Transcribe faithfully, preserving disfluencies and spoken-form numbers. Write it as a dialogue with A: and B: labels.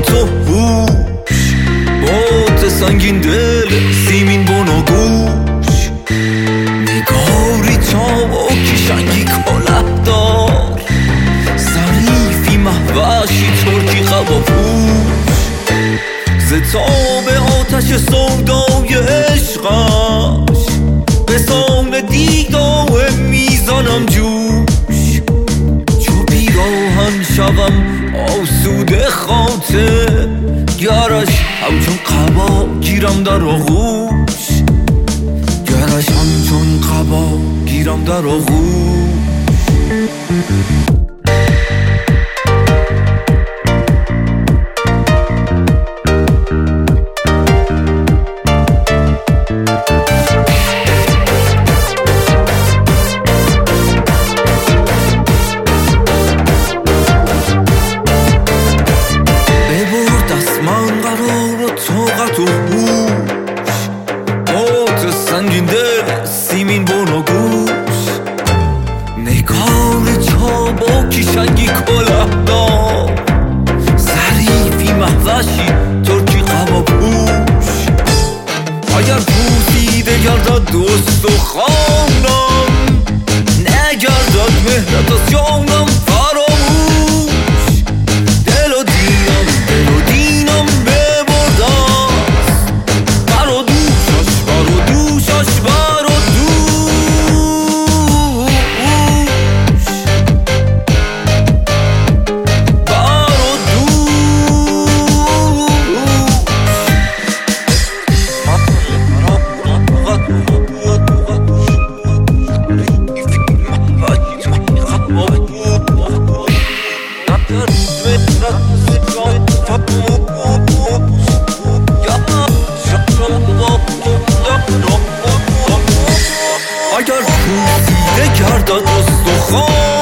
A: تو هوش باد سنگین دل سیمین بون و گوش نگاری چابکی شنگی کله دار ظریفی محوشی ترکی قبا پوش زتاب آتش سودای عشقش به سان دیداه میزانم جوش چو پیراهن شوم آسوده خاطر گرش همچون قبا گیرم در آغوش گرش همچون قبا گیرم در آغوش طاقت و هوش باد سنگین دل سیمین بون و گوش نگار چابکی شنگی کله دار ظریفی محوشی ترکی قبا پوش اگر پوسیده گردد دوست و خانم نگردد مهرت از جانم فراموش دل و دینم دل و دینم اگر پوسیده گردد استخوان